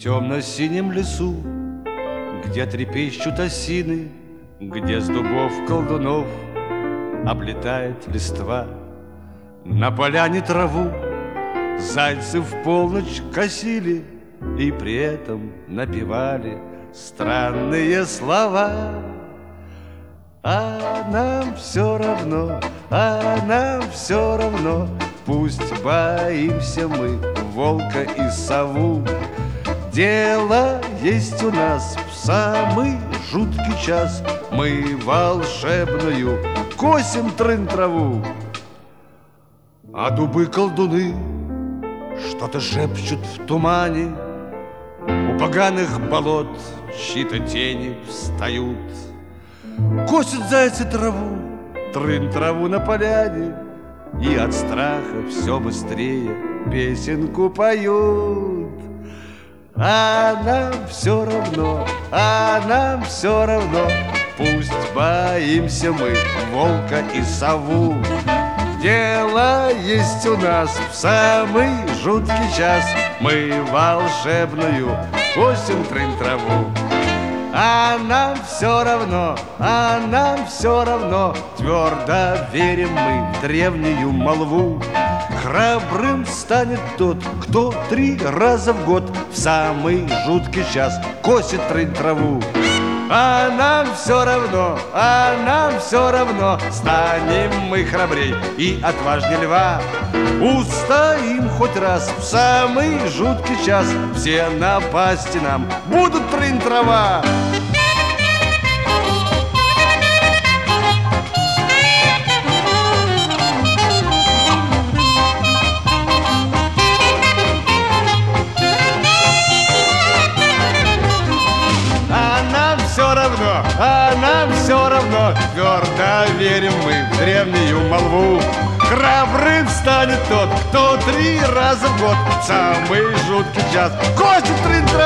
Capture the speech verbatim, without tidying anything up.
темно-синем лесу, где трепещут осины, где с дубов колдунов облетает листва. На поляне траву зайцы в полночь косили и при этом напевали странные слова. А нам все равно, а нам все равно, пусть боимся мы волка и сову. Дело есть у нас в самый жуткий час, мы волшебную косим трын-траву. А дубы-колдуны что-то шепчут в тумане, у поганых болот чьи-то тени встают. Косят зайцы траву, трын-траву на поляне, и от страха все быстрее песенку поют. А нам все равно, а нам все равно, пусть боимся мы волка и сову. Дело есть у нас в самый жуткий час, мы волшебную косим трын-траву. А нам все равно, а нам все равно, твердо верим мы в древнюю молву. Храбрым станет тот, кто три раза в год в самый жуткий час косит трын-траву. А нам все равно, а нам все равно, станем мы храбрей и отважней льва. Устоим хоть раз в самый жуткий час, все напасти нам будут трын-трава. А нам все равно, твердо верим мы в древнюю молву. Храбрым станет тот, кто три раза в год в самый жуткий час косит трын-траву.